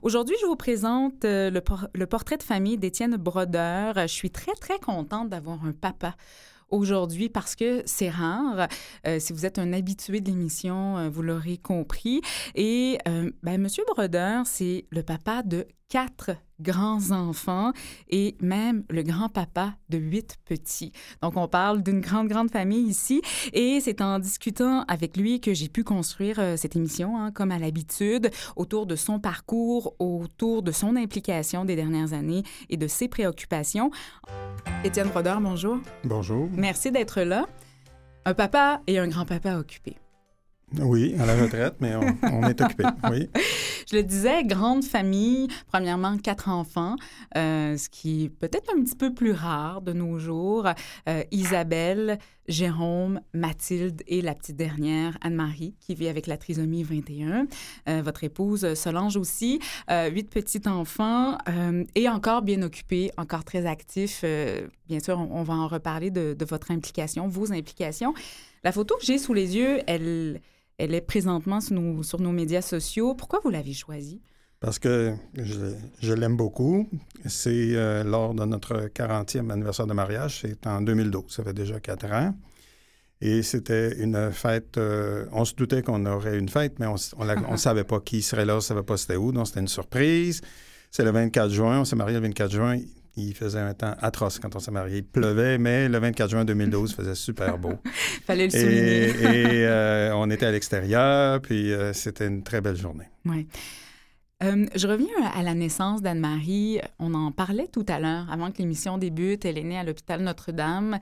Aujourd'hui, je vous présente le portrait de famille d'Étienne Brodeur. Je suis très, très contente d'avoir un papa aujourd'hui parce que c'est rare. Si vous êtes un habitué de l'émission, vous l'aurez compris. Et Monsieur Brodeur, c'est le papa de 4 grands-enfants et même le grand-papa de 8 petits. Donc, on parle d'une grande, grande famille ici. Et c'est en discutant avec lui que j'ai pu construire cette émission, comme à l'habitude, autour de son parcours, autour de son implication des dernières années et de ses préoccupations. Étienne Brodeur, bonjour. Bonjour. Merci d'être là. Un papa et un grand-papa occupés. Oui, à la retraite, mais on est occupé, oui. Je le disais, grande famille, premièrement 4 enfants, ce qui est peut-être un petit peu plus rare de nos jours. Isabelle, Jérôme, Mathilde et la petite dernière, Anne-Marie, qui vit avec la trisomie 21. Votre épouse, Solange aussi. 8 petits-enfants et encore bien occupés, encore très actifs. Bien sûr, on va en reparler de votre implication, vos implications. La photo que j'ai sous les yeux, elle est présentement sur nos médias sociaux. Pourquoi vous l'avez choisie? Parce que je l'aime beaucoup. C'est lors de notre 40e anniversaire de mariage. C'est en 2012. Ça fait déjà 4 ans. Et c'était une fête... on se doutait qu'on aurait une fête, mais on ne savait pas qui serait là, on ne savait pas c'était où. Donc, c'était une surprise. C'est le 24 juin. On s'est marié le 24 juin. Il faisait un temps atroce quand on s'est marié. Il pleuvait, mais le 24 juin 2012, il faisait super beau. Fallait le souligner. Et on était à l'extérieur, puis c'était une très belle journée. Oui. Je reviens à la naissance d'Anne-Marie. On en parlait tout à l'heure, avant que l'émission débute. Elle est née à l'hôpital Notre-Dame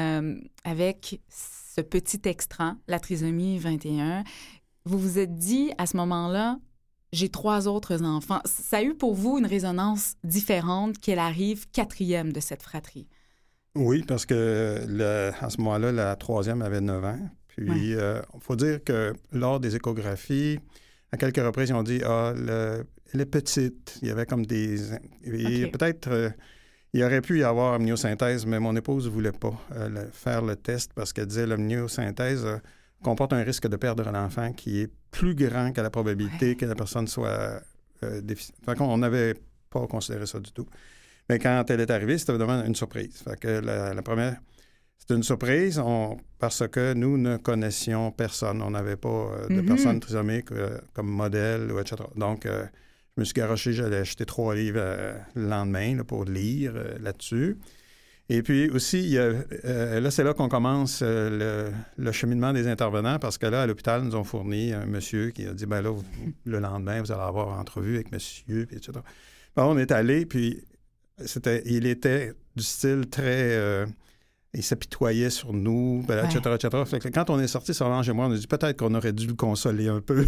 avec ce petit extra, la trisomie 21. Vous vous êtes dit à ce moment-là, j'ai 3 autres enfants. Ça a eu pour vous une résonance différente qu'elle arrive 4e de cette fratrie. Oui, parce que à ce moment-là, la 3e avait 9 ans. Puis, il faut dire que lors des échographies, à quelques reprises, ils ont dit « Ah, elle est petite. » Il y avait comme des... Okay. Peut-être, il aurait pu y avoir amniosynthèse, mais mon épouse ne voulait pas faire le test parce qu'elle disait l'amniosynthèse comporte un risque de perdre l'enfant qui est plus grand que la probabilité que la personne soit déficiente. Fait qu'on n'avait pas considéré ça du tout. Mais quand elle est arrivée, c'était vraiment une surprise. Fait que la première... C'était une surprise parce que nous ne connaissions personne. On n'avait pas de personnes trisomiques comme modèle, ou etc. Donc, je me suis garoché, j'allais acheter 3 livres le lendemain là, pour lire là-dessus. Et puis aussi, là, c'est là qu'on commence le cheminement des intervenants parce que là, à l'hôpital, nous ont fourni un monsieur qui a dit, bien là, le lendemain, vous allez avoir entrevue avec monsieur, puis etc. Bon, on est allé, puis il était du style très... il s'apitoyait sur nous, etc., etc. Fait que quand on est sortis, Solange et moi, on a dit peut-être qu'on aurait dû le consoler un peu.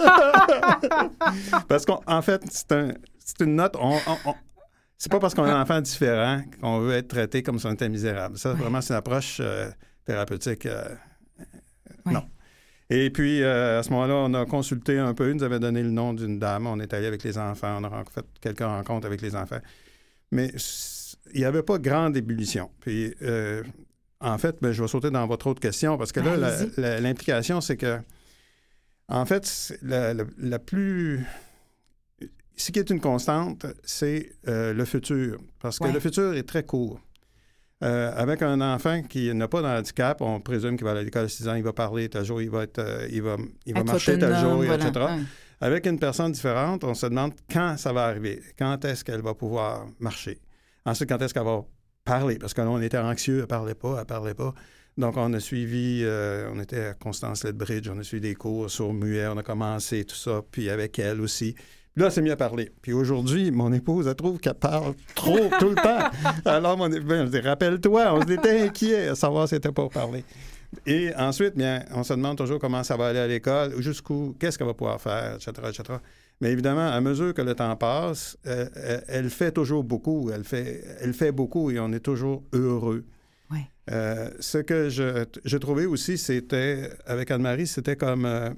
Parce qu'en fait, c'est une note... C'est pas parce qu'on a un enfant différent qu'on veut être traité comme si on était misérable. Ça, vraiment, c'est une approche thérapeutique. Non. Et puis, à ce moment-là, on a consulté un peu. Ils nous avaient donné le nom d'une dame. On est allé avec les enfants. On a fait quelques rencontres avec les enfants. Mais il n'y avait pas grande ébullition. Puis, en fait, je vais sauter dans votre autre question parce que là, l'implication, c'est que, en fait, la plus... Ce qui est une constante, c'est le futur. Parce que le futur est très court. Avec un enfant qui n'a pas de handicap, on présume qu'il va aller à l'école à 6 ans, il va parler tel jour, il va marcher tel jour, etc. Avec une personne différente, on se demande quand ça va arriver, quand est-ce qu'elle va pouvoir marcher. Ensuite, quand est-ce qu'elle va parler, parce que là, on était anxieux, elle ne parlait pas. Donc, on a suivi, on était à Constance Lethbridge, on a suivi des cours sur muet, on a commencé tout ça, puis avec elle aussi. Puis là, elle s'est mise à parler. Puis aujourd'hui, mon épouse, elle trouve qu'elle parle trop tout le temps. Alors, je dis, rappelle-toi, on était inquiets à savoir si c'était pour parler. Et ensuite, bien, on se demande toujours comment ça va aller à l'école, jusqu'où, qu'est-ce qu'elle va pouvoir faire, etc., etc. Mais évidemment, à mesure que le temps passe, elle fait toujours beaucoup. Elle fait beaucoup et on est toujours heureux. Oui. Ce que je trouvais aussi, c'était, avec Anne-Marie, c'était comme...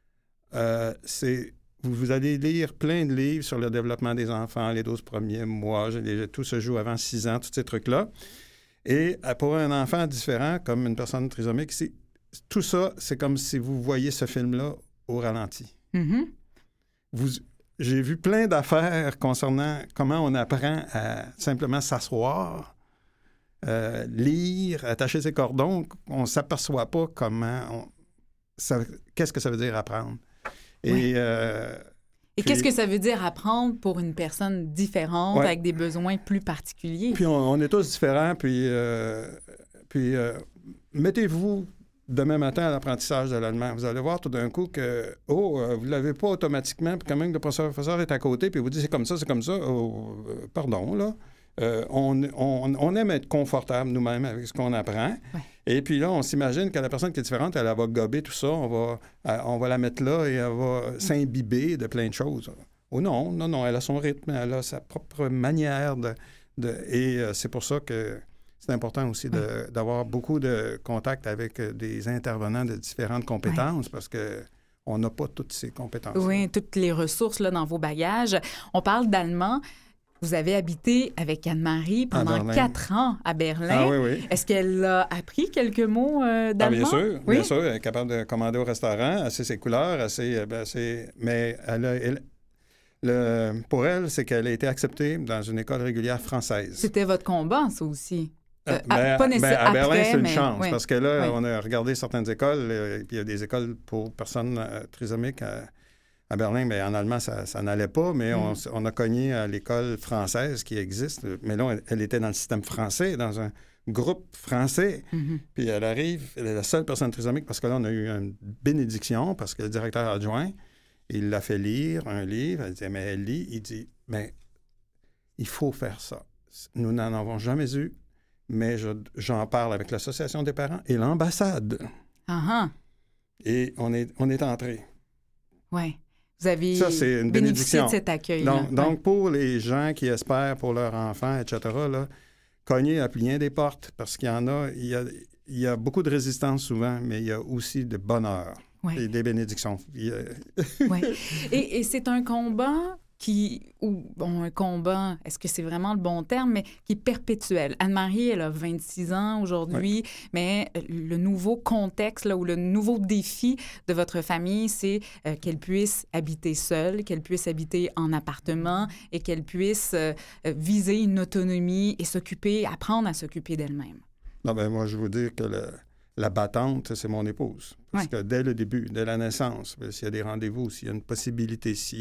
Vous allez lire plein de livres sur le développement des enfants, les 12 premiers mois, tout se joue avant 6 ans, tous ces trucs-là. Et pour un enfant différent, comme une personne trisomique, tout ça, c'est comme si vous voyez ce film-là au ralenti. Mm-hmm. j'ai vu plein d'affaires concernant comment on apprend à simplement s'asseoir, lire, attacher ses cordons. On ne s'aperçoit pas qu'est-ce que ça veut dire apprendre. Et qu'est-ce que ça veut dire apprendre pour une personne différente, avec des besoins plus particuliers? Puis on est tous différents, puis mettez-vous demain matin à l'apprentissage de l'allemand. Vous allez voir tout d'un coup que, vous ne l'avez pas automatiquement, puis quand même le professeur est à côté, puis vous dit c'est comme ça. Pardon, là. On aime être confortable nous-mêmes avec ce qu'on apprend. Ouais. Et puis là, on s'imagine que la personne qui est différente, elle va gober tout ça, on va la mettre là et elle va s'imbiber de plein de choses. Oh non, elle a son rythme, elle a sa propre manière et c'est pour ça que c'est important aussi d'avoir beaucoup de contacts avec des intervenants de différentes compétences parce que on n'a pas toutes ces compétences. Oui, toutes les ressources là, dans vos bagages. On parle d'allemand. Vous avez habité avec Anne-Marie pendant 4 ans à Berlin. Ah oui. Est-ce qu'elle a appris quelques mots d'allemand? Ah, bien sûr. Elle est capable de commander au restaurant, elle sait ses couleurs, mais pour elle, c'est qu'elle a été acceptée dans une école régulière française. C'était votre combat, ça aussi? Pas nécessairement à Berlin, c'est une chance, parce que là, on a regardé certaines écoles, puis il y a des écoles pour personnes trisomiques à Berlin, mais en allemand, ça n'allait pas, mais on a cogné à l'école française qui existe. Mais là, elle était dans le système français, dans un groupe français. Mm-hmm. Puis elle arrive, elle est la seule personne trisomique, parce que là, on a eu une bénédiction, parce que le directeur adjoint, il l'a fait lire un livre. Elle disait, mais elle lit. Il dit, mais il faut faire ça. Nous n'en avons jamais eu, mais j'en parle avec l'association des parents et l'ambassade. Uh-huh. Et on est entré. Oui. Vous avez c'est une bénédiction de cet accueil. Donc, pour les gens qui espèrent pour leurs enfants, etc., là, cogner à bien des portes, parce qu'il y en a, il y a beaucoup de résistance souvent, mais il y a aussi de bonheur et des bénédictions. Oui. Et c'est un combat un combat, est-ce que c'est vraiment le bon terme, mais qui est perpétuel. Anne-Marie, elle a 26 ans aujourd'hui, mais le nouveau contexte là, ou le nouveau défi de votre famille, c'est qu'elle puisse habiter seule, qu'elle puisse habiter en appartement et qu'elle puisse viser une autonomie et apprendre à s'occuper d'elle-même. Non, ben moi, je veux dire que la battante, c'est mon épouse. Parce que dès le début, dès la naissance, s'il y a des rendez-vous, s'il y a une possibilité, s'il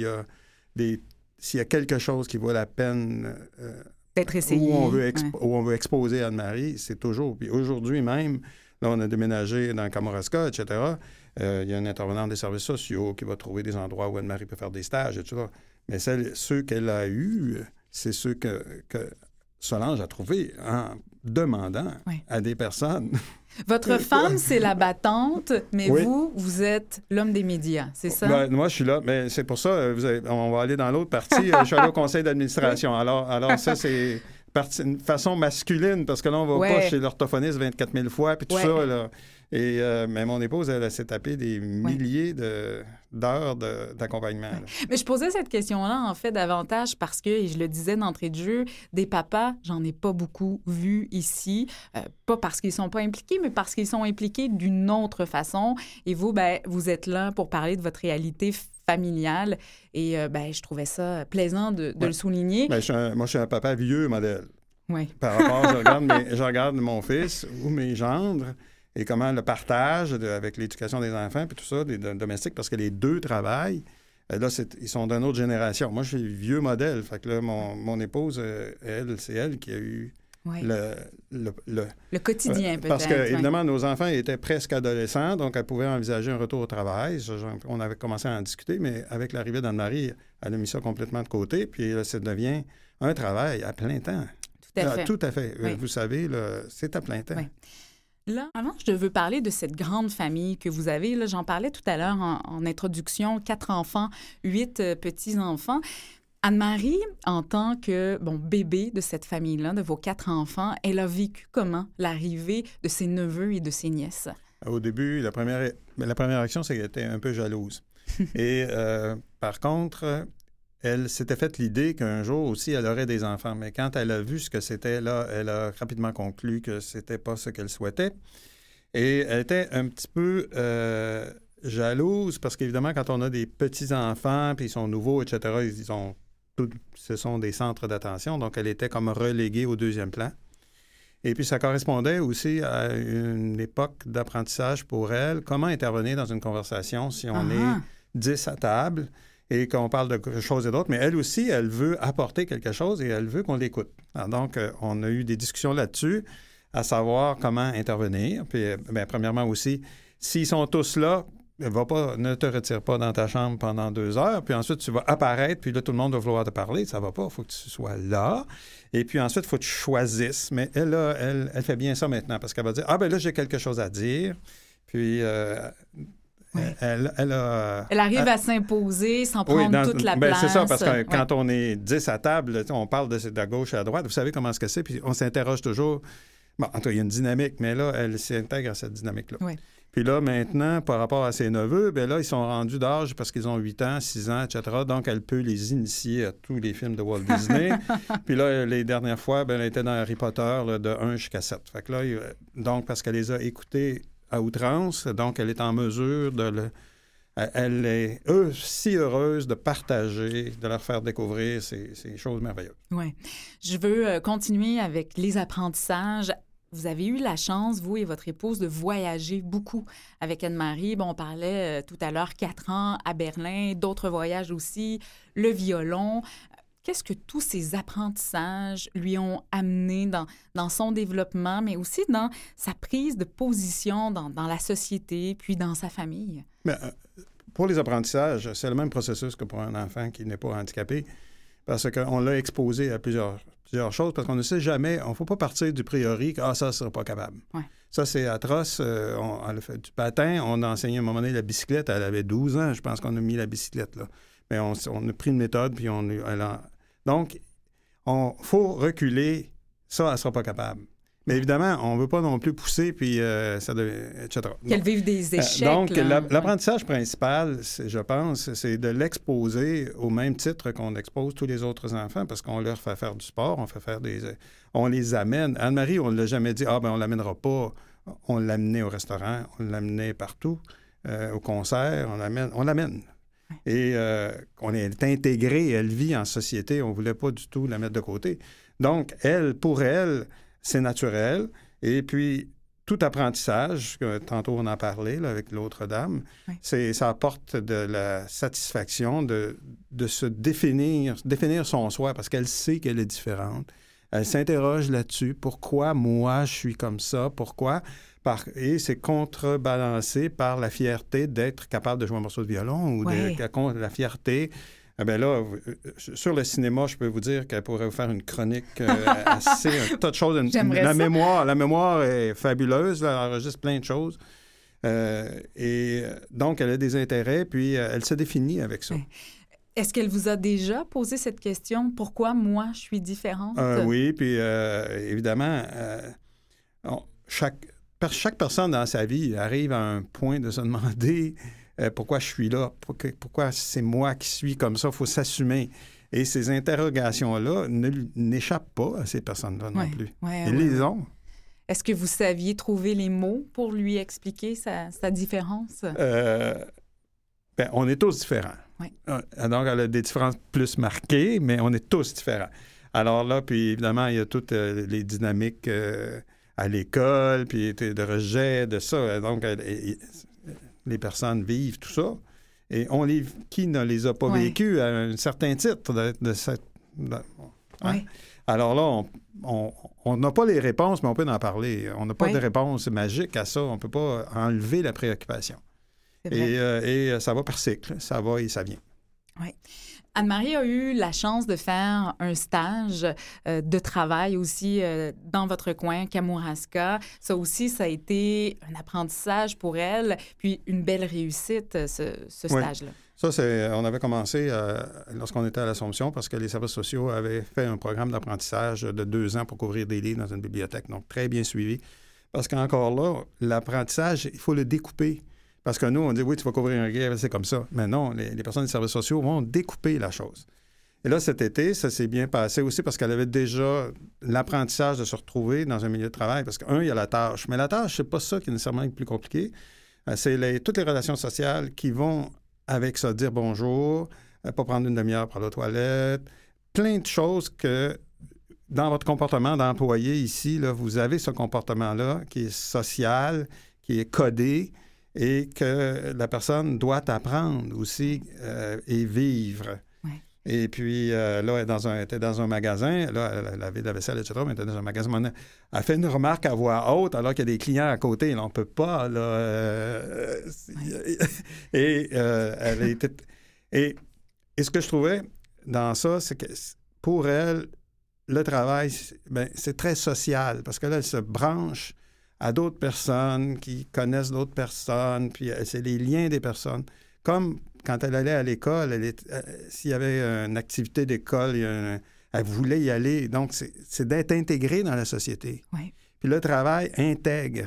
y a quelque chose qui vaut la peine d'être essayé, où on veut exposer Anne-Marie, c'est toujours. Puis aujourd'hui même, là, on a déménagé dans Kamouraska, etc. Il y a un intervenant des services sociaux qui va trouver des endroits où Anne-Marie peut faire des stages, etc. Mais ceux qu'elle a eus, c'est ceux que Solange a trouvés en demandant à des personnes. Votre femme, c'est la battante, mais vous êtes l'homme des médias, c'est ça? Ben, moi, je suis là, mais c'est pour ça, on va aller dans l'autre partie. Je suis allé au conseil d'administration. Alors ça, c'est une façon masculine, parce que là, on va pas chez l'orthophoniste 24 000 fois, puis tout ça, là. Mais mon épouse, elle s'est tapé des milliers d'heures d'accompagnement. Mais je posais cette question-là, en fait, davantage parce que, et je le disais d'entrée de jeu, des papas, j'en ai pas beaucoup vu ici. Pas parce qu'ils sont pas impliqués, mais parce qu'ils sont impliqués d'une autre façon. Et vous, vous êtes là pour parler de votre réalité familiale. Et je trouvais ça plaisant de le souligner. Moi, je suis un papa vieux modèle. Oui. Par rapport, je regarde mon fils ou mes gendres, et comment le partage avec l'éducation des enfants puis tout ça, des domestiques, parce que les deux travaillent. Là, ils sont d'une autre génération. Moi, je suis vieux modèle. Fait que là, mon épouse, c'est elle qui a eu le quotidien, peut-être. Parce que, évidemment, nos enfants étaient presque adolescents, donc elle pouvait envisager un retour au travail. On avait commencé à en discuter, mais avec l'arrivée d'Anne-Marie, elle a mis ça complètement de côté, puis là, ça devient un travail à plein temps. Tout à fait. Oui. Vous savez, là, c'est à plein temps. Oui. Là, avant, je veux parler de cette grande famille que vous avez. Là, j'en parlais tout à l'heure en introduction, 4 enfants, 8 petits-enfants. Anne-Marie, en tant que bébé de cette famille-là, de vos 4 enfants, elle a vécu comment l'arrivée de ses neveux et de ses nièces? Au début, la première action, c'est qu'elle était un peu jalouse. Et par contre, elle s'était faite l'idée qu'un jour aussi, elle aurait des enfants. Mais quand elle a vu ce que c'était, là, elle a rapidement conclu que c'était pas ce qu'elle souhaitait. Et elle était un petit peu jalouse parce qu'évidemment, quand on a des petits-enfants, puis ils sont nouveaux, etc., ce sont des centres d'attention. Donc, elle était comme reléguée au deuxième plan. Et puis, ça correspondait aussi à une époque d'apprentissage pour elle. Comment intervenir dans une conversation si on est 10 à table et qu'on parle de quelque chose et d'autre. Mais elle aussi, elle veut apporter quelque chose et elle veut qu'on l'écoute. Alors, donc, on a eu des discussions là-dessus, à savoir comment intervenir. Puis, bien, premièrement aussi, s'ils sont tous là, ne te retire pas dans ta chambre pendant 2 heures, puis ensuite, tu vas apparaître, puis là, tout le monde va vouloir te parler. Ça va pas, il faut que tu sois là. Et puis ensuite, il faut que tu choisisses. Mais elle fait bien ça maintenant, parce qu'elle va dire, là, j'ai quelque chose à dire. Puis, elle arrive à s'imposer sans prendre toute la place. C'est ça, parce que quand on est 10 à table, on parle de gauche à droite. Vous savez comment c'est, puis on s'interroge toujours. Bon, en tout cas, il y a une dynamique, mais là, elle s'intègre à cette dynamique-là. Oui. Puis là, maintenant, par rapport à ses neveux, bien là, ils sont rendus d'âge parce qu'ils ont 8 ans, 6 ans, etc. Donc, elle peut les initier à tous les films de Walt Disney. Puis là, les dernières fois, bien, elle était dans Harry Potter là, de 1 jusqu'à 7. Fait que là, donc, parce qu'elle les a écoutés à outrance, donc elle est en mesure elle est si heureuse de partager, de leur faire découvrir ces choses merveilleuses. Oui. Je veux continuer avec les apprentissages. Vous avez eu la chance, vous et votre épouse, de voyager beaucoup avec Anne-Marie. Bon, on parlait tout à l'heure 4 ans à Berlin, d'autres voyages aussi, le violon. Qu'est-ce que tous ces apprentissages lui ont amené dans son développement, mais aussi dans sa prise de position dans la société, puis dans sa famille? Bien, pour les apprentissages, c'est le même processus que pour un enfant qui n'est pas handicapé, parce qu'on l'a exposé à plusieurs choses, parce qu'on ne sait jamais, on ne faut pas partir du priori que ça ne sera pas capable. Ouais. Ça, c'est atroce. Elle a fait du patin, on a enseigné à un moment donné la bicyclette, elle avait 12 ans, je pense qu'on a mis la bicyclette là. Mais on a pris une méthode, puis donc, il faut reculer, ça, elle ne sera pas capable. Mais évidemment, on ne veut pas non plus pousser, puis etc. Qu'elle vive des échecs. Donc, l'apprentissage principal, je pense, c'est de l'exposer au même titre qu'on expose tous les autres enfants, parce qu'on leur fait faire du sport, on les amène. Anne-Marie, on ne l'a jamais dit, on ne l'amènera pas. On l'amenait au restaurant, on l'amenait partout, au concert, on l'amène. Et on est intégré, elle vit en société, on ne voulait pas du tout la mettre de côté. Donc, pour elle, c'est naturel. Et puis, tout apprentissage, tantôt on en parlait là, avec l'autre dame, ça apporte de la satisfaction de se définir son soi, parce qu'elle sait qu'elle est différente. Elle s'interroge là-dessus. Pourquoi moi, je suis comme ça? Pourquoi? Et c'est contrebalancé par la fierté d'être capable de jouer un morceau de violon ou la fierté. Bien là, sur le cinéma, je peux vous dire qu'elle pourrait vous faire une chronique assez... un tas de choses. La mémoire est fabuleuse. Là, elle enregistre plein de choses. Et donc, elle a des intérêts, puis elle se définit avec ça. Est-ce qu'elle vous a déjà posé cette question? Pourquoi moi, je suis différente? Oui, puis évidemment, chaque personne dans sa vie arrive à un point de se demander pourquoi je suis là, pourquoi c'est moi qui suis comme ça, il faut s'assumer. Et ces interrogations-là n'échappent pas à ces personnes-là non plus. Ils les ont. Est-ce que vous saviez trouver les mots pour lui expliquer sa différence? On est tous différents. Oui. Donc, elle a des différences plus marquées, mais on est tous différents. Alors là, puis évidemment, il y a toutes les dynamiques à l'école, puis de rejet, de ça. Donc, les personnes vivent tout ça. Et qui ne les a pas vécues à un certain titre de cette... Alors là, on n'a pas les réponses, mais on peut en parler. On n'a pas de réponse magique à ça. On ne peut pas enlever la préoccupation. Et ça va par cycle. Ça va et ça vient. Oui. Anne-Marie a eu la chance de faire un stage de travail aussi dans votre coin, Kamouraska. Ça aussi, ça a été un apprentissage pour elle, puis une belle réussite, ce stage-là. Ça, on avait commencé lorsqu'on était à l'Assomption parce que les services sociaux avaient fait un programme d'apprentissage de 2 ans pour couvrir des livres dans une bibliothèque. Donc, très bien suivi. Parce qu'encore là, l'apprentissage, il faut le découper. Parce que nous, on dit, oui, tu vas couvrir un livre, c'est comme ça. Mais non, les personnes des services sociaux vont découper la chose. Et là, cet été, ça s'est bien passé aussi parce qu'elle avait déjà l'apprentissage de se retrouver dans un milieu de travail. Parce il y a la tâche. Mais la tâche, c'est pas ça qui est nécessairement le plus compliqué. C'est toutes les relations sociales qui vont avec ça, dire bonjour, pas prendre une demi-heure pour la toilette, plein de choses que dans votre comportement d'employé ici, là, vous avez ce comportement-là qui est social, qui est codé et que la personne doit apprendre aussi et vivre. Ouais. Et puis, là, elle était dans un magasin, là, elle lavait de la vaisselle, etc., mais elle était dans un magasin. Elle fait une remarque à voix haute alors qu'il y a des clients à côté. Là, on ne peut pas, là... elle était... Et ce que je trouvais dans ça, c'est que pour elle, le travail, c'est très social parce que là, elle se branche à d'autres personnes qui connaissent d'autres personnes, puis c'est les liens des personnes. Comme quand elle allait à l'école, s'il y avait une activité d'école, elle voulait y aller. Donc, c'est d'être intégrée dans la société. Oui. Puis le travail intègre.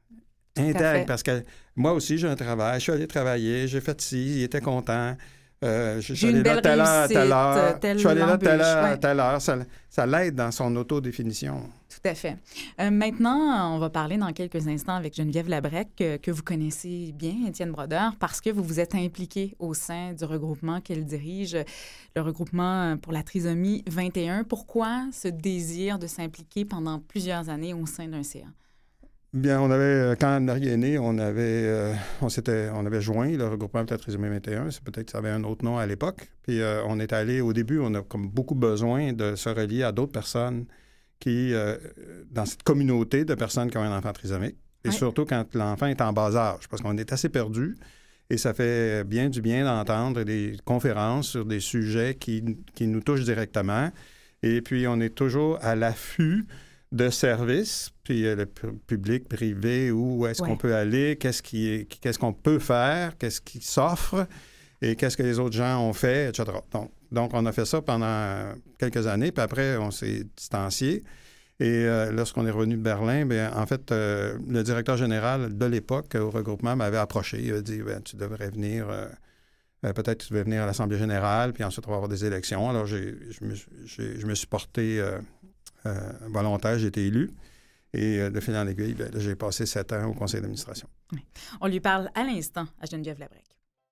Parce que moi aussi, j'ai un travail. Je suis allé travailler, j'ai fait ci, il était content. Je suis allé là telle heure, telle heure. Je suis allé là telle heure, telle heure. Ça l'aide dans son autodéfinition. Tout à fait. Maintenant, on va parler dans quelques instants avec Geneviève Labrec, que vous connaissez bien, Étienne Brodeur, parce que vous vous êtes impliqué au sein du regroupement qu'elle dirige, le regroupement pour la trisomie 21. Pourquoi ce désir de s'impliquer pendant plusieurs années au sein d'un CA? Bien, quand Anne-Marie est née, on avait joint le regroupement pour la trisomie 21. Peut-être que ça avait un autre nom à l'époque. Puis on est allé, au début, on a comme beaucoup besoin de se relier à d'autres personnes qui, dans cette communauté de personnes qui ont un enfant trisomique. Et surtout quand l'enfant est en bas âge, parce qu'on est assez perdus. Et ça fait bien du bien d'entendre des conférences sur des sujets qui nous touchent directement. Et puis, on est toujours à l'affût de services, puis le public, privé, où est-ce qu'on peut aller, qu'est-ce qu'on peut faire, qu'est-ce qui s'offre et qu'est-ce que les autres gens ont fait, etc. Donc, on a fait ça pendant quelques années, puis après, on s'est distancié. Et lorsqu'on est revenu de Berlin, bien, en fait, le directeur général de l'époque au regroupement m'avait approché. Il a dit, tu devrais venir... peut-être tu devrais venir à l'Assemblée générale, puis ensuite on va avoir des élections. Alors, je me suis porté... volontaire, j'ai été élu. Et de fil en aiguille, j'ai passé 7 ans au conseil d'administration. Oui. On lui parle à l'instant à Geneviève Labrec.